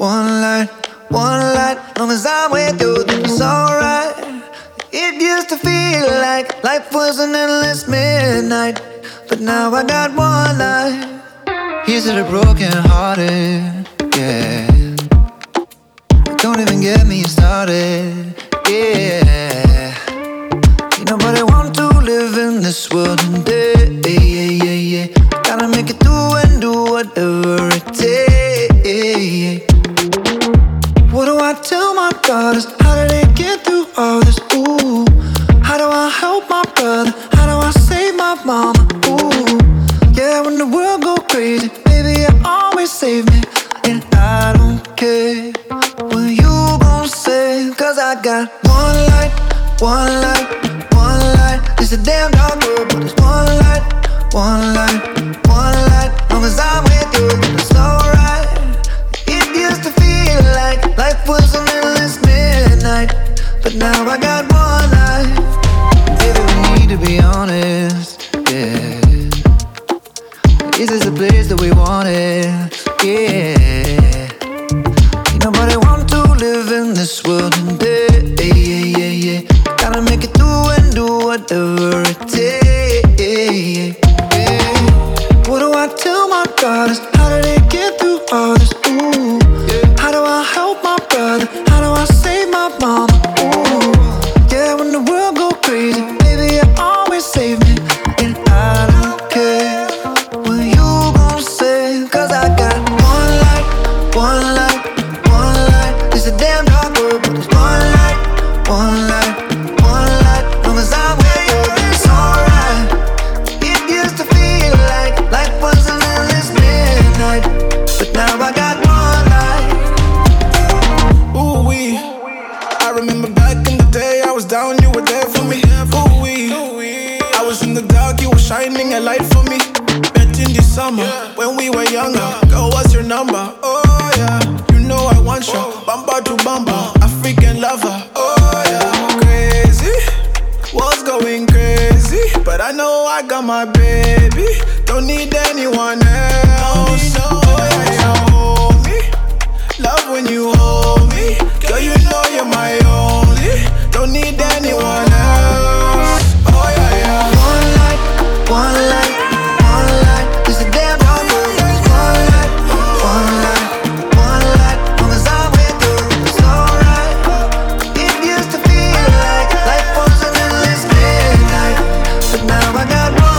one light. Long as I'm with you, then it's alright. It used to feel like life was an endless midnight, but now I got one life. Here's to the broken hearted, yeah. Don't even get me started, yeah. Ain't nobody want to live in this world today, yeah, yeah, yeah. Gotta make it through and do whatever it takes. What do I tell my daughters? How do they get through all this? Ooh, how do I help my brother? How do I save my mama? Ooh, yeah, when the world go crazy, baby, you always save me. And I don't care what you gon' say, 'cause I got one light, one light, one light. It's a damn dark world, but it's one light, one light, one light. Long as I'm with you, it's alright. It used to feel like life was an endless midnight, but now I got one life. Baby, we need to be honest, yeah. This is the place that we wanted, yeah. Ain't nobody want to live in this world today, yeah, yeah, yeah. Gotta make it through and do whatever it takes, yeah. What do I tell my daughters? How do they get through all this? Ooh, how do I help my brother? How do I save my mama? Ooh, yeah, when the world go crazy, baby, you always save me. And I don't care what you gon' say, 'cause I got one light, one light, one light. It's a damn dark world, but it's one light, one light, one light. Long as I'm with you, it's alright. It used to feel like life was an endless midnight, but now I got one light. Ooh-wee, I remember back in the day, I was down, you were there for me. Ooh-wee, I was in the dark, you were shining a light for me. Met in the summer, when we were younger. Girl, what's your number? Oh yeah, you know I want you. Bumper to bumper, African lover. Oh yeah, crazy, what's going crazy? But I know I got my baby, don't need anyone else. Oh yeah, yeah, hold me, love when you hold me. Girl, you know you're my only, don't need anyone else. Oh yeah, yeah. One light, one light, one light. It's a damn dark world, but it's one light, one light, one light. Long as I'm with you, it's alright. It used to feel like life was an endless midnight, but now I got one.